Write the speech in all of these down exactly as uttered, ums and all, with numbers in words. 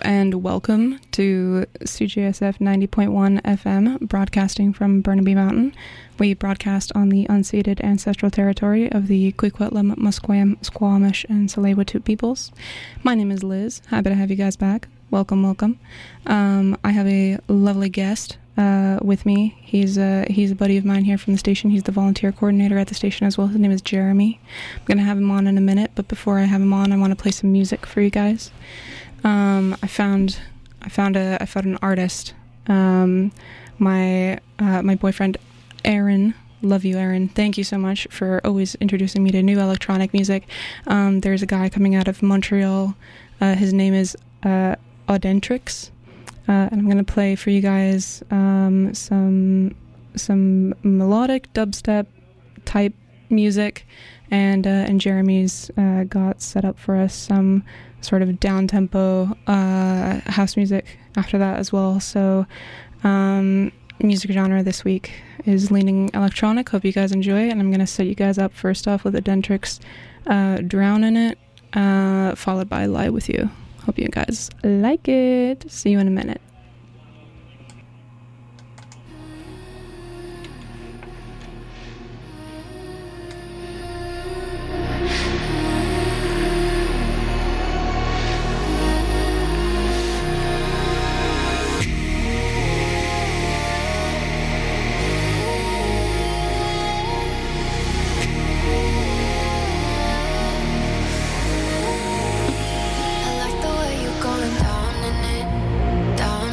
and welcome to C J S F ninety point one F M, broadcasting from Burnaby Mountain. We broadcast on the unceded ancestral territory of the Kwikwetlam, Musqueam, Squamish, and Tsleil-Waututh peoples. My name is Liz. Happy to have you guys back. Welcome, welcome. Um, I have a lovely guest uh, with me. He's a, he's a buddy of mine here from the station. He's the volunteer coordinator at the station as well. His name is Jeremy. I'm going to have him on in a minute, but before I have him on, I want to play some music for you guys. Um, I found, I found a, I found an artist. Um, my, uh, my boyfriend, Aaron, love you, Aaron. Thank you so much for always introducing me to new electronic music. Um, there's a guy coming out of Montreal. Uh, his name is, uh, Audentrix. Uh, and I'm going to play for you guys, um, some, some melodic dubstep type music. And, uh, and Jeremy's, uh, got set up for us some sort of down-tempo uh, house music after that as well. So um, music genre this week is leaning electronic. Hope you guys enjoy, and I'm going to set you guys up first off with Audentrix, uh, Drown in It, uh, followed by Lie With You. Hope you guys like it. See you in a minute. Down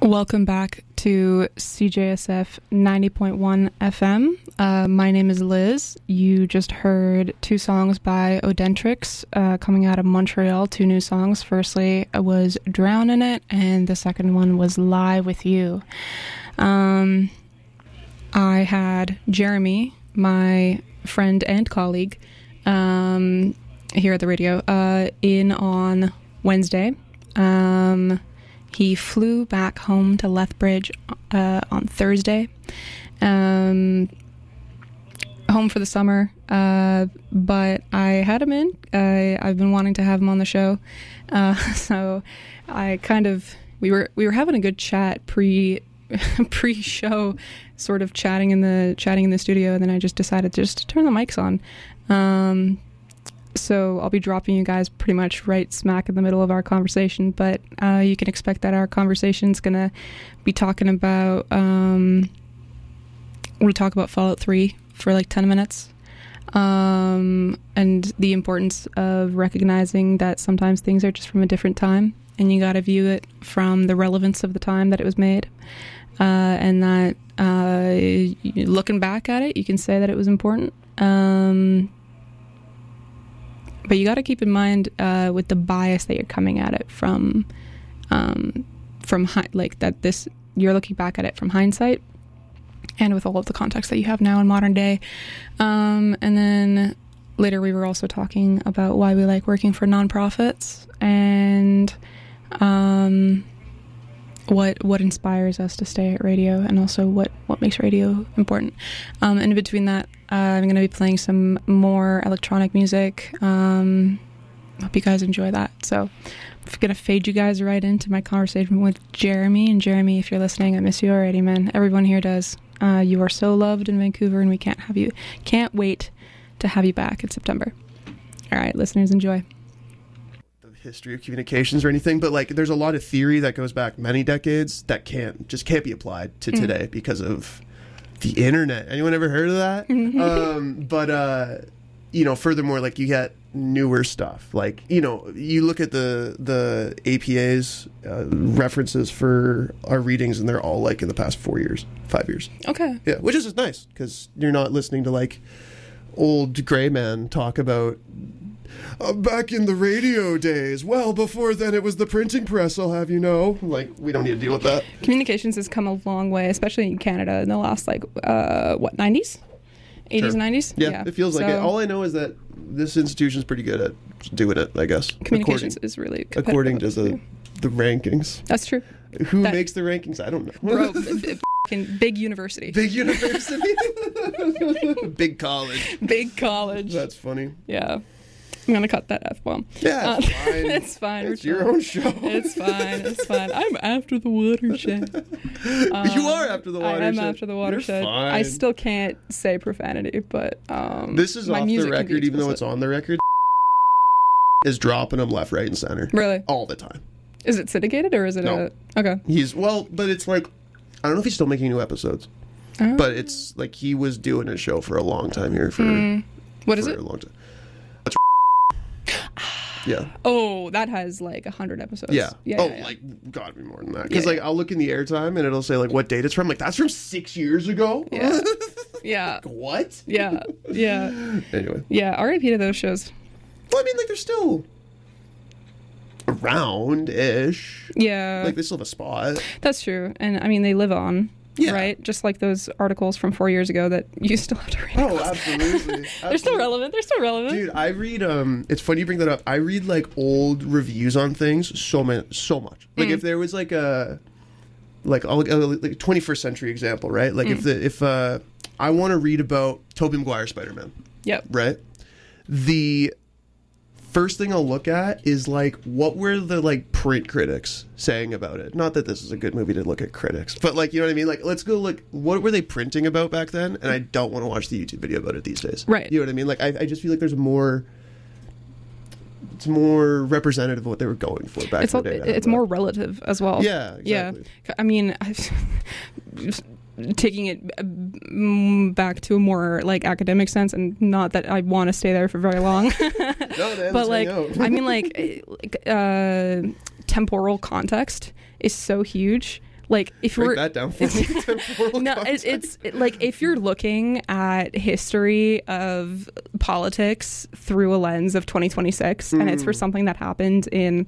Welcome back to C J S F ninety point one F M. Uh, my name is Liz. You just heard two songs by Odentrix uh, coming out of Montreal, two new songs. Firstly was Drown in It, and the second one was Lie With You. Um, I had Jeremy, my friend and colleague, um, here at the radio, uh, in on Wednesday. Um... He flew back home to Lethbridge uh, on Thursday, um, home for the summer, uh, but I had him in. I, I've been wanting to have him on the show, uh, so I kind of, we were we were having a good chat pre, pre-show, sort of chatting in the chatting in the studio, and then I just decided just to turn the mics on. Um, So I'll be dropping you guys pretty much right smack in the middle of our conversation, but uh, you can expect that our conversation's going to be talking about, um, we'll talk about Fallout three for like ten minutes, um, and the importance of recognizing that sometimes things are just from a different time, and you got to view it from the relevance of the time that it was made, uh, and that uh, looking back at it, you can say that it was important. Um... But you got to keep in mind uh, with the bias that you're coming at it from, um, from hi- like that this you're looking back at it from hindsight, and with all of the context that you have now in modern day. Um, and then later we were also talking about why we like working for nonprofits and um, what what inspires us to stay at radio, and also what, what makes radio important. Um, and in between that, Uh, I'm going to be playing some more electronic music. Um, hope you guys enjoy that. So I'm going to fade you guys right into my conversation with Jeremy. And Jeremy, if you're listening, I miss you already, man. Everyone here does. Uh, you are so loved in Vancouver, and we can't have you, can't wait to have you back in September. All right, listeners, enjoy. The history of communications or anything, but like there's a lot of theory that goes back many decades that can't, just can't be applied to mm. today because of the internet. Anyone ever heard of that? um, but, uh, you know, furthermore, like you get newer stuff. Like, you know, you look at the the A P A's uh, references for our readings, and they're all like in the past four years, five years. Okay. Yeah, which is nice because you're not listening to like old gray man talk about uh, back in the radio days. Well, before then it was the printing press, I'll have you know. Like, we don't need to deal with that. Communications has come a long way, especially in Canada in the last, like, uh, what, nineties? eighties, Sure. nineties? Yeah, yeah, it feels like so, it. All I know is that this institution's pretty good at doing it, I guess. Communications according, is really according to the, the rankings. That's true. Who that, makes the rankings? I don't know. Bro, b- b- big university. Big university? Big college. Big college. That's funny. Yeah. I'm gonna cut that F-bomb. Yeah, it's uh, fine. It's fine. It's your own show. It's fine. It's fine. I'm after the watershed. Um, you are after the watershed. I am after the watershed. You're fine. I still can't say profanity, but um, this is my off music the can be record, even though explicit. it's on the record. Is dropping them left, right, and center. Really? All the time. Is it syndicated or is it No. a... Okay. He's, well, but it's like, I don't know if he's still making new episodes. Oh. But it's like he was doing a show for a long time here. For Mm. What for is it? A long time. That's yeah. Oh, that has like a hundred episodes. Yeah. yeah oh, yeah, yeah. like, gotta be more than that. Because, Yeah, like, yeah. I'll look in the airtime and it'll say, like, what date it's from. Like, that's from six years ago? Yeah. Yeah. Like, what? Yeah. Yeah. Anyway. Yeah. R I P to those shows. Well, I mean, like, they're still around-ish. Yeah. Like, they still have a spot. That's true. And I mean, they live on. Yeah. Right? Just like those articles from four years ago that you still have to read. Oh, absolutely. They're still Absolutely. relevant. They're still relevant. Dude, I read, um, it's funny you bring that up. I read, like, old reviews on things so many, so much. Like, Mm. if there was, like, a, like, a, like a twenty-first century example, right? Like, Mm. if the, if, uh, I want to read about Tobey Maguire Spider-Man, Yep. right? The first thing I'll look at is, like, what were the, like, print critics saying about it? Not that this is a good movie to look at critics, but, like, you know what I mean? Like, let's go look, what were they printing about back then? And I don't want to watch the YouTube video about it these days. Right. You know what I mean? Like, I, I just feel like there's more, it's more representative of what they were going for back It's in all, the day. it's more relative as well. Yeah, exactly. Yeah. I mean, taking it mm, back to a more like academic sense, and not that I want to stay there for very long. No, man, but let's like, hang out. I mean, like, like uh, temporal context is so huge. Like if Break we're that down for me. Temporal no, it, context. it's it, like if you're looking at history of politics through a lens of twenty twenty-six, mm. and it's for something that happened in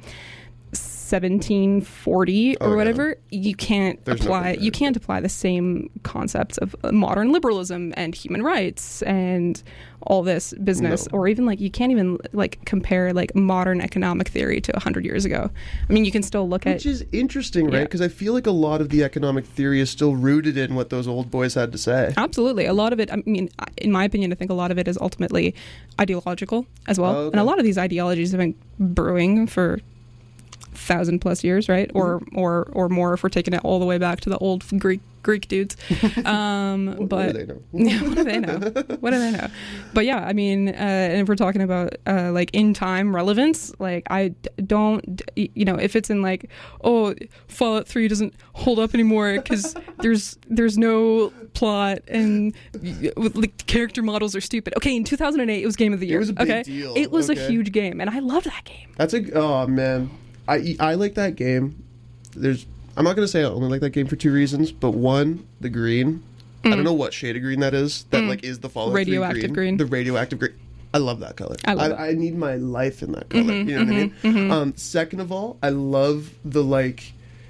seventeen forty or oh, whatever, yeah. you can't There's apply you can't apply the same concepts of modern liberalism and human rights and all this business, no. or even like you can't even like compare like modern economic theory to one hundred years ago. I mean, you can still look Which at which is interesting, right? Because yeah. I feel like a lot of the economic theory is still rooted in what those old boys had to say. Absolutely. A lot of it, I mean, in my opinion, I think a lot of it is ultimately ideological as well. Oh, okay. And a lot of these ideologies have been brewing for thousand plus years, right? Or mm-hmm. or or more if we're taking it all the way back to the old Greek Greek dudes. Um, what, but what do they know? Yeah, what do they know? What do they know? But yeah, I mean, uh, and if we're talking about uh, like in time relevance, like I d- don't, d- you know, if it's in like, oh, Fallout three doesn't hold up anymore because there's there's no plot and like character models are stupid. Okay, in two thousand eight it was Game of the Year. It was a big okay? deal. It was okay. a huge game, and I loved that game. That's a oh man. I, I like that game. There's I'm not gonna say I only like that game for two reasons, but one, the green. Mm. I don't know what shade of green that is. That mm. like is the Fallout radioactive green. green. The radioactive green. I love that color. I love I, it. I need my life in that color. Mm-hmm, you know mm-hmm, what I mean? Mm-hmm. Um, second of all, I love the like.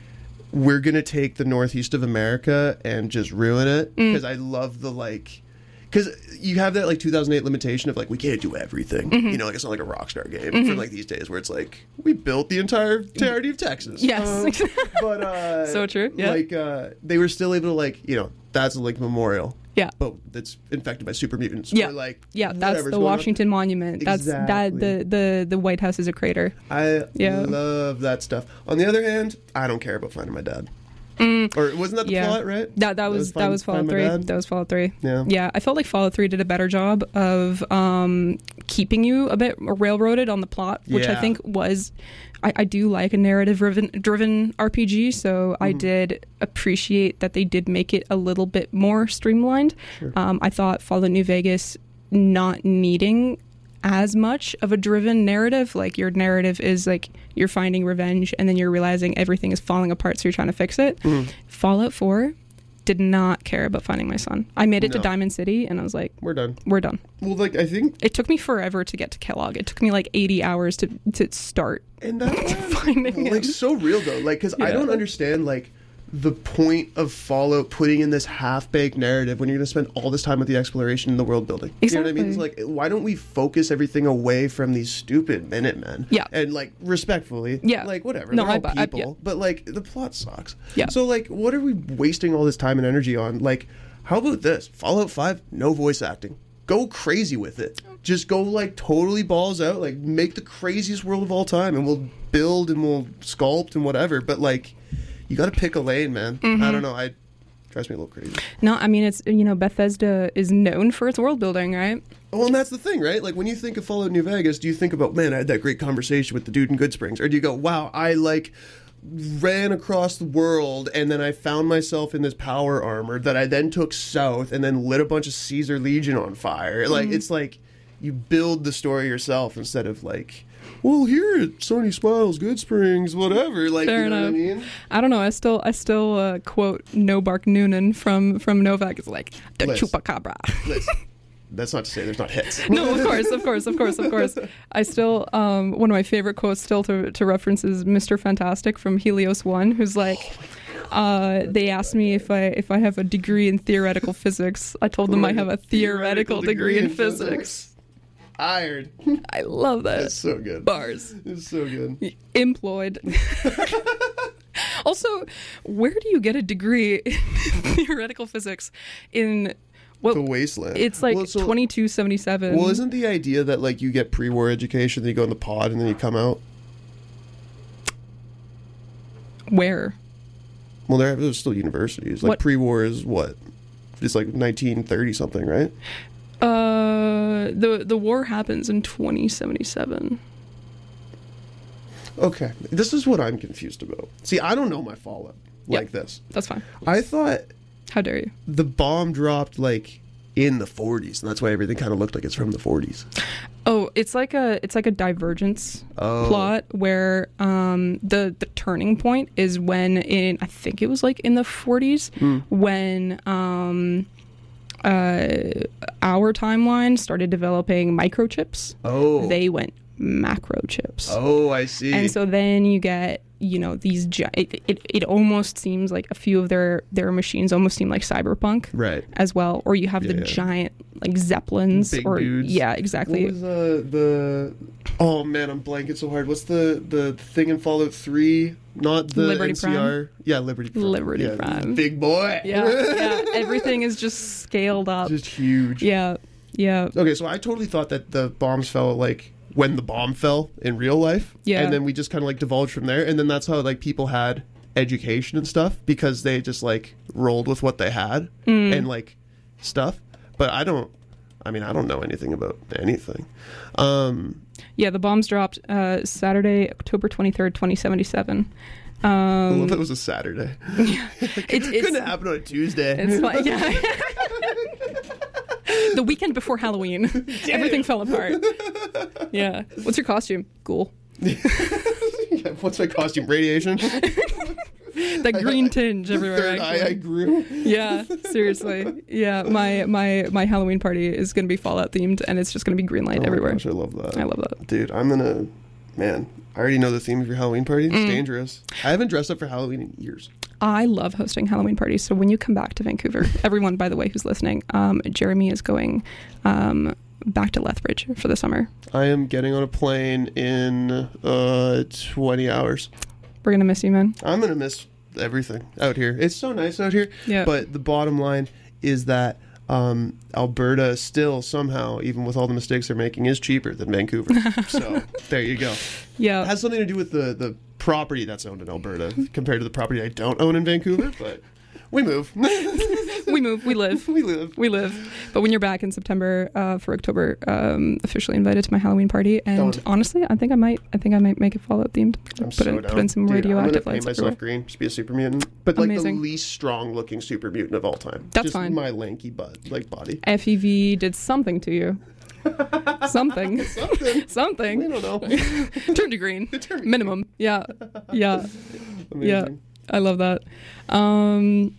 We're gonna take the northeast of America and just ruin it because mm. I love the like. Because you have that like two thousand eight limitation of like we can't do everything, mm-hmm. you know, like it's not like a Rockstar game mm-hmm. for like these days where it's like we built the entire entirety of Texas. Yes, um, but uh, so true. Yeah, like uh, they were still able to like you know that's a like memorial. Yeah, but that's infected by super mutants. Yeah, or, like yeah, that's the Washington on. Monument. That's exactly. that the the the White House is a crater. I yeah. love that stuff. On the other hand, I don't care about finding my dad. Mm. Or wasn't that the yeah. plot, right? That that was that was, that was Fallout three. That was Fallout three. Yeah, yeah. I felt like Fallout three did a better job of um, keeping you a bit railroaded on the plot, which yeah. I think was. I, I do like a narrative driven, driven R P G, so mm-hmm. I did appreciate that they did make it a little bit more streamlined. Sure. Um, I thought Fallout New Vegas not needing as much of a driven narrative, like your narrative is like you're finding revenge and then you're realizing everything is falling apart, so you're trying to fix it. Mm. Fallout four did not care about finding my son. I made it no. to Diamond City and I was like, we're done. We're done. Well, like I think it took me forever to get to Kellogg. It took me like eighty hours to to start. And that's finding like him. So real though, like because yeah. I don't understand like the point of Fallout putting in this half-baked narrative when you're going to spend all this time with the exploration and the world building. Exactly. You know what I mean? It's like, why don't we focus everything away from these stupid Minutemen? Yeah. And like, respectfully, yeah. like, whatever. No, They're all I, people. I, yeah. But like, the plot sucks. Yeah. So like, what are we wasting all this time and energy on? Like, how about this? Fallout five, no voice acting. Go crazy with it. Just go like totally balls out. Like, make the craziest world of all time and we'll build and we'll sculpt and whatever. But like, you got to pick a lane, man. Mm-hmm. I don't know. I drives me a little crazy. No, I mean, it's, you know, Bethesda is known for its world building, right? Well, and that's the thing, right? Like, when you think of Fallout New Vegas, do you think about, man, I had that great conversation with the dude in Goodsprings? Or do you go, wow, I, like, ran across the world and then I found myself in this power armor that I then took south and then lit a bunch of Caesar Legion on fire? Mm-hmm. Like, it's like you build the story yourself instead of, like... well, here at Sony Smiles, Goodsprings, whatever. Like, fair you know enough. What I mean? I don't know. I still, I still uh, quote No Bark Noonan from from Novak. It's like the Liz. chupacabra. Liz. That's not to say there's not hits. No, of course, of course, of course, of course. I still, um, one of my favorite quotes still to to reference is Mister Fantastic from Helios One, who's like. Uh, they asked me if I if I have a degree in theoretical physics. I told them right. I have a theoretical, theoretical degree, degree in, in physics. physics. Iron. I love that. It's so good. Bars. It's so good. Employed. Also, where do you get a degree in theoretical physics in what? The wasteland. It's like well, so, twenty-two seventy-seven. Well, isn't the idea that like you get pre-war education, then you go in the pod, and then you come out? Where? Well, there there's still universities. Like what? Pre-war is what? It's like nineteen thirty something, right? Uh, the the war happens in twenty seventy-seven. Okay, this is what I'm confused about. See, I don't know my Fallout like yep. this. That's fine. I thought. How dare you? The bomb dropped like in the forties, and that's why everything kind of looked like it's from the forties. Oh, it's like a it's like a divergence Oh. plot where um, the the turning point is when in I think it was like in the forties Mm. when um, uh, our timeline started developing microchips. Oh. They went macro chips. Oh, I see. And so then you get, you know, these gi- it, it it almost seems like a few of their their machines almost seem like cyberpunk right. as well, or you have Yeah, the yeah. giant like zeppelins Big or dudes. yeah, What exactly. was uh, the? Oh man, I'm blanking so hard. What's the the thing in Fallout three? Not the Liberty N C R. Prime? Yeah, Liberty Prime. Liberty yeah, Prime. Big boy. Yeah, yeah, everything is just scaled up. Just huge. Yeah, yeah. Okay, so I totally thought that the bombs fell like when the bomb fell in real life. Yeah. And then we just kind of like divulged from there, and then that's how like people had education and stuff because they just like rolled with what they had Mm. and like stuff. But I don't. I mean, I don't know anything about anything. Um, Yeah, the bombs dropped uh, Saturday, October twenty-third, twenty seventy-seven. I love Um, that it was a Saturday. it's, It couldn't it's, happen on a Tuesday. it's fine. Yeah. The weekend before Halloween, everything fell apart. Yeah. What's your costume? Ghoul. Yeah, what's my costume? Radiation. That green tinge everywhere. Third eye I Actually. grew. Yeah, seriously. Yeah, my my my Halloween party is gonna be Fallout themed, and it's just gonna be green light Oh my everywhere. gosh, I love that. I love that. Dude, I'm gonna, man, I already know the theme of your Halloween party. It's Mm. dangerous. I haven't dressed up for Halloween in years. I love hosting Halloween parties. So when you come back to Vancouver, everyone, by the way, who's listening, um, Jeremy is going um, back to Lethbridge for the summer. I am getting on a plane in uh, twenty hours. We're gonna miss you, man. I'm gonna miss everything out here. It's so nice out here. Yeah. But the bottom line is that um, Alberta still somehow, even with all the mistakes they're making, is cheaper than Vancouver. So there you go. It Yeah. has something to do with the, the property that's owned in Alberta compared to the property I don't own in Vancouver, but we move. We move. We live. we live. We live. But when you're back in September uh, for October, um, officially invited to my Halloween party. And Don't. honestly, I think I might. I think I might make it Fallout themed. I'm put so in down. put in some Dude, radioactive I'm gonna lights paint myself everywhere. green, just be a super mutant, but like Amazing. the least strong looking super mutant of all time. That's just fine. My lanky butt, like body. F E V did something to you. Something. Something. Something. I don't know. Turned to green. Turned me Minimum. Yeah. Yeah. Amazing. Yeah. I love that. Um,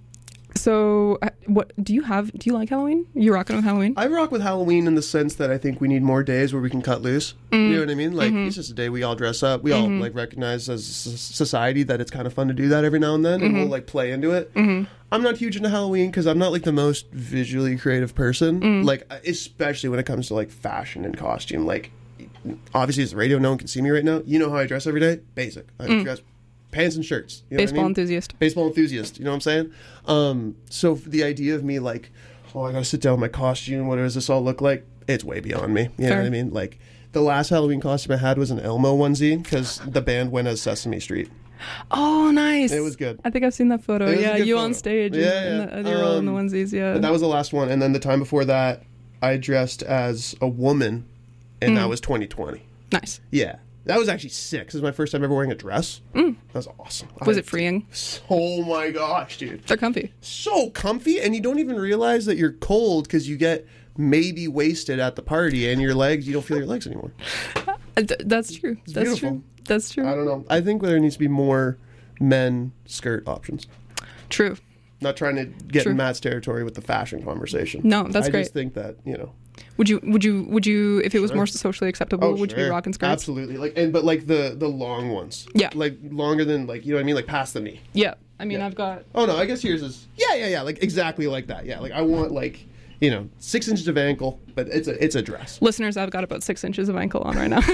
so, uh, what do you have? Do you like Halloween? You rocking with Halloween? I rock with Halloween in the sense that I think we need more days where we can cut loose. Mm. You know what I mean? Like Mm-hmm. it's just a day we all dress up. We all like recognize as a s- society that it's kind of fun to do that every now and then, and Mm-hmm. we'll like play into it. I'm not huge into Halloween because I'm not like the most visually creative person. Mm. Like especially when it comes to like fashion and costume. Like obviously it's radio, no one can see me right now. You know how I dress every day? Basic. I dress pants and shirts. You know what I Baseball mean? enthusiast. Baseball enthusiast, you know what I'm saying? Um, so the idea of me like, oh, I gotta sit down with my costume, what does this all look like? It's way beyond me. You know Fair. what I mean? Like, the last Halloween costume I had was an Elmo onesie because the band went as Sesame Street. Oh, nice. It was good. I think I've seen that photo. It was a Yeah, good you photo. on stage. Yeah, in, yeah. In the, you're all in the Um, onesies, yeah. But that was the last one. And then the time before that, I dressed as a woman, and Mm. that was twenty twenty. Nice. Yeah. That was actually sick. This was my first time ever wearing a dress. That was awesome. Was I- it freeing? Oh my gosh, dude. They're comfy. So comfy, and you don't even realize that you're cold because you get maybe wasted at the party and your legs, you don't feel your legs anymore. Uh, th- that's true. That's beautiful. true. That's true. I don't know. I think there needs to be more men skirt options. True. Not trying to get True. in Matt's territory with the fashion conversation. No, that's I great. just think that, you know. Would you? Would you? Would you? If it was Sure. more socially acceptable, would you be sure. rocking skirts? Absolutely. Like and but like the the long ones. Yeah. Like longer than like you know what I mean? Like past the knee. Yeah. I mean, Yeah. I've got. Oh no, I guess yours is yeah, yeah, yeah, like exactly like that. Yeah. Like I want like you know, six inches of ankle, but it's a it's a dress. Listeners, I've got about six inches of ankle on right now.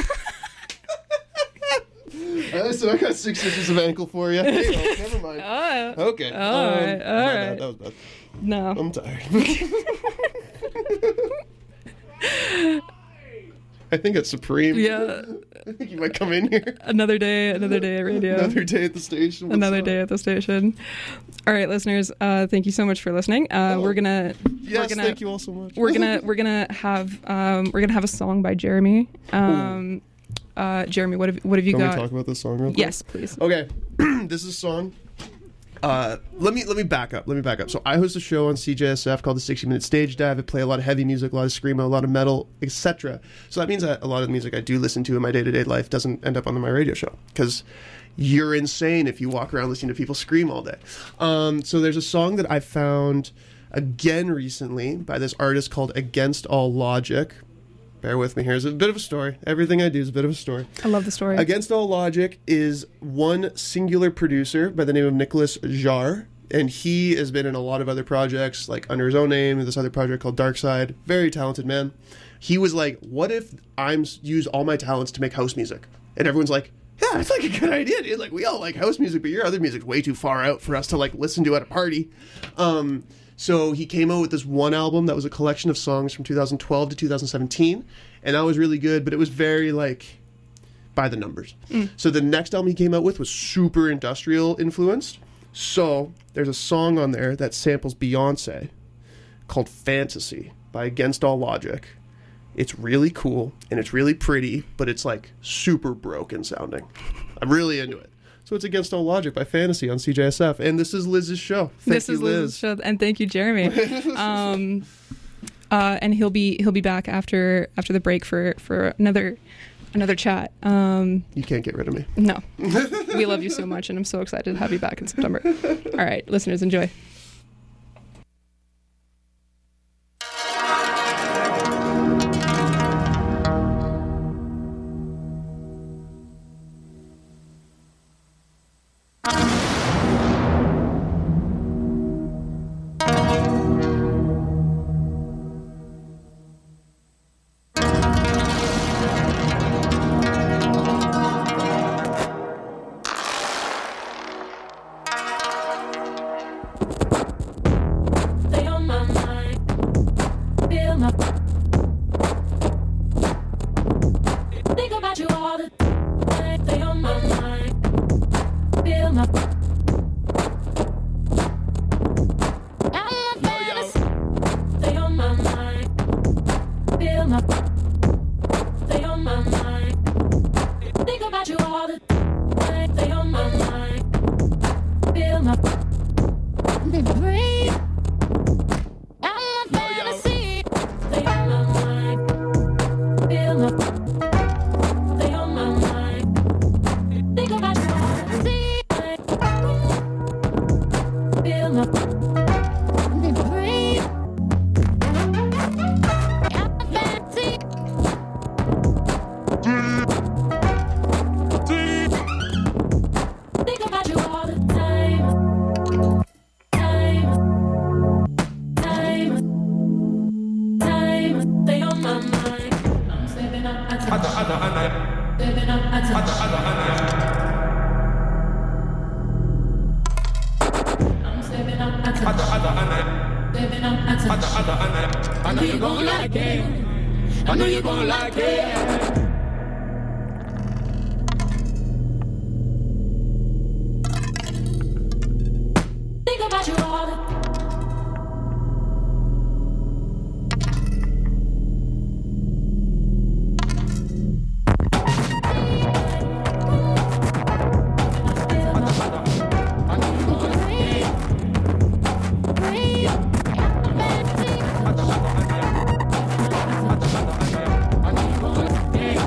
Uh, listen, I got six inches of ankle for you. Hey, well, never mind. uh, Okay. all um, right, all my right. bad, That was bad. no. I'm tired. I think it's Supreme. Yeah. I think you might come in here. Another day, another day at radio. Another day at the station. What's Another up? day at the station. All right, listeners. Uh, thank you so much for listening. Uh, Oh. We're gonna. Yes, we're gonna, thank you all so much. We're gonna. We're gonna have. Um, we're gonna have a song by Jeremy. Um, uh, Jeremy, what have what have you Can we got? talk about this song real quick? Yes, please. Okay. This is a song Uh, let me let me back up. Let me back up. So I host a show on C J S F called the sixty minute Stage Dive. I play a lot of heavy music, a lot of screamo, a lot of metal, et cetera. So that means that a lot of the music I do listen to in my day to day life doesn't end up on my radio show because you're insane if you walk around listening to people scream all day. Um, so there's a song that I found again recently by this artist called Against All Logic. Bear with me. Here's a bit of a story. Everything I do is a bit of a story. I love the story. Against All Logic is one singular producer by the name of Nicholas Jarre, and he has been in a lot of other projects, like under his own name, this other project called Dark Side. Very talented man. He was like, what if I'm use all my talents to make house music? And everyone's like, yeah, that's like a good idea, dude. Like, we all like house music, but your other music's way too far out for us to like listen to at a party. Um... So he came out with this one album that was a collection of songs from two thousand twelve to two thousand seventeen, and that was really good, but it was very, like, by the numbers. Mm. So the next album he came out with was super industrial influenced. So there's a song on there that samples Beyonce called Fantasy by Against All Logic. It's really cool, and it's really pretty, but it's, like, super broken sounding. I'm really into it. So it's Against All Logic by Fantasy on C J S F. And this is Liz's show. Thank this you, is Liz. Liz's show. And thank you, Jeremy. um, uh, and he'll be he'll be back after after the break for, for another another chat. Um, you can't get rid of me. No. We love you so much, and I'm so excited to have you back in September. All right, listeners, enjoy. I know you're gonna like it. I know you're gonna like it. Think about you all the I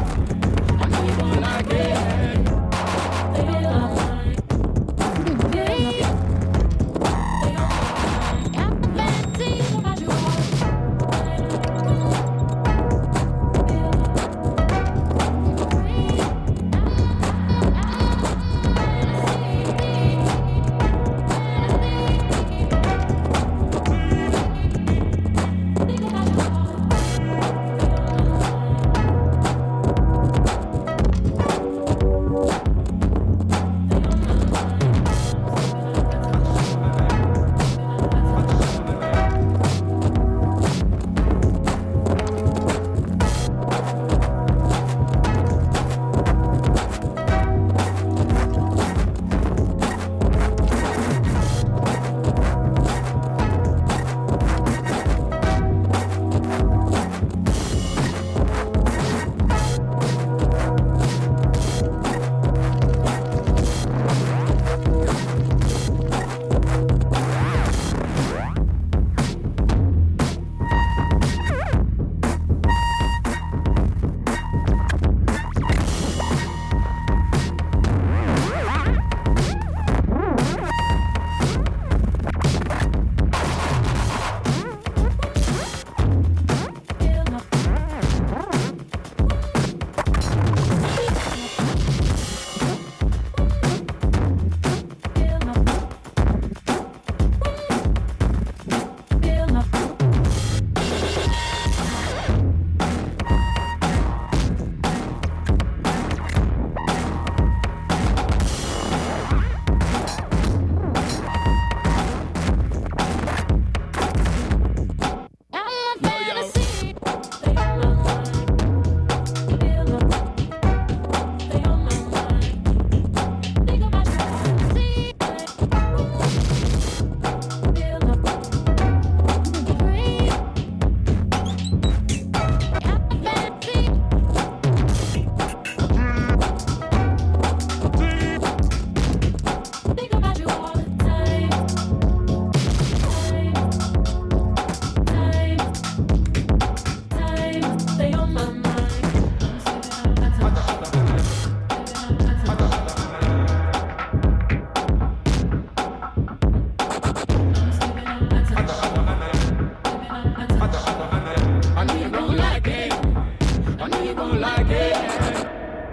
I know you gon' like it. I know you gon' like it.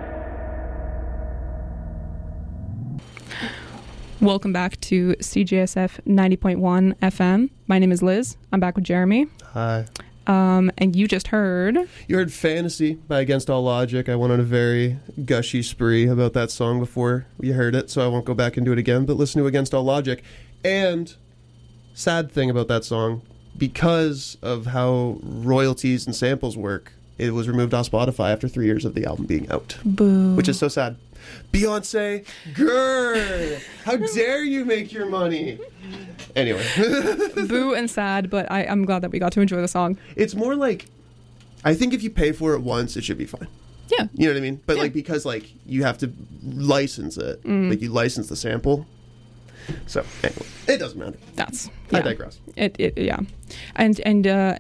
Welcome back to C J S F ninety point one F M. My name is Liz. I'm back with Jeremy. Hi. Um, and you just heard... You heard Fantasy by Against All Logic. I went on a very gushy spree about that song before you heard it, so I won't go back and do it again, but listen to Against All Logic. And, sad thing about that song, because of how royalties and samples work, it was removed off Spotify after three years of the album being out. Boo. Which is so sad. Beyonce, girl, how dare you make your money? Anyway. Boo and sad, but I, I'm glad that we got to enjoy the song. It's more like, I think if you pay for it once, it should be fine. Yeah. You know what I mean? But Yeah. like, because like, you have to license it. Mm. Like, you license the sample. So, anyway, it doesn't matter. That's... I yeah. digress. It, it, yeah. And, and, uh,